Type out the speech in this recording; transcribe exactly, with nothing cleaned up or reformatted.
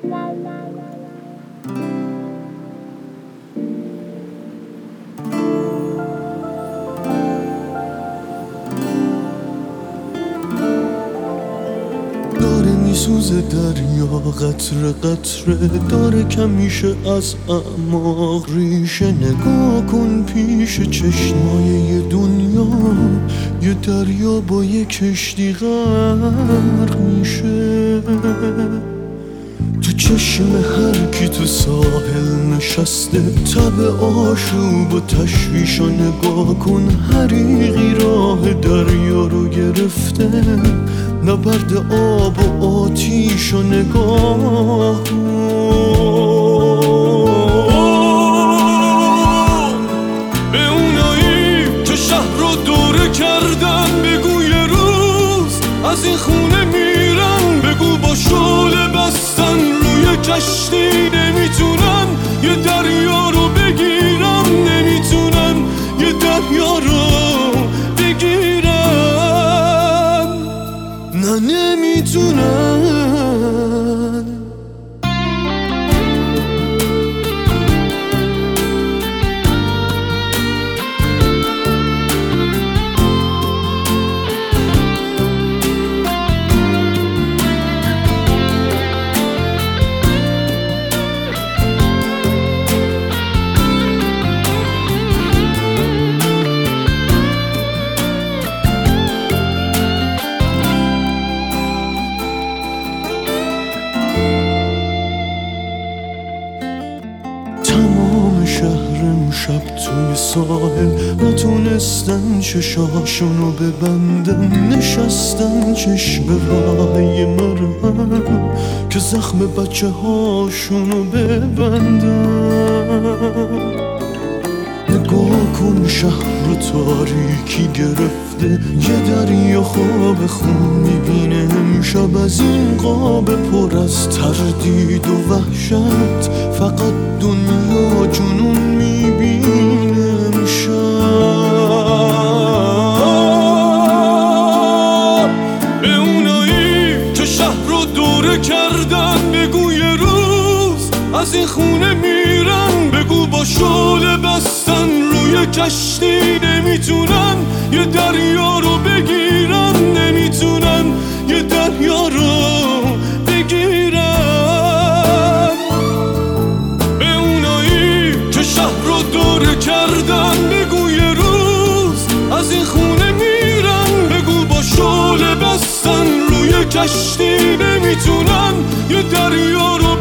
میسوزه دریا قطره قطره داره کمیشه از اعماق ریشه. نگاه کن پیش چشمای یه دنیا، یه دریا با یه کشتی غرق میشه. تو چشم هر کی تو ساحل نشسته، تب آشوب و تشویش رو نگاه کن. حریقی راه دریا رو گرفته، نبرد آب و آتیش رو نگاه کن. به اونایی که شهر رو دوره کردن بگو یه روز از این خونه میرن. بگو با شعله بستن روی کشتی نمیتونن یه دریا رو بگیرن. نمیتونن یه دریا رو بگیرن. نه نمیتونن. تمام شهر امشب توی ساحل نتونستن چشاشونو ببندن. نشستن چشم راهی مرهم که زخم بچه هاشونو ببندن. نگاه کن شهر رو تاریکی گرفته، یه دریا خواب خون میبینه امشب. از این قاب پر از تردید و وحشت فقط دنیا جنون میبینه امشب. به اونایی که شهر رو دوره کردن بگو یه روز از این خونه میرن. بگو با شعله بستن روی کشتی نمیتونن یه دریا رو بگیرن. نمیتونن یه دریا رو بگیرن. به اونایی که شهر رو دوره کردن بگو یه روز از این خونه میرن. بگو با شعله بستن روی کشتی نمیتونن یه دریا رو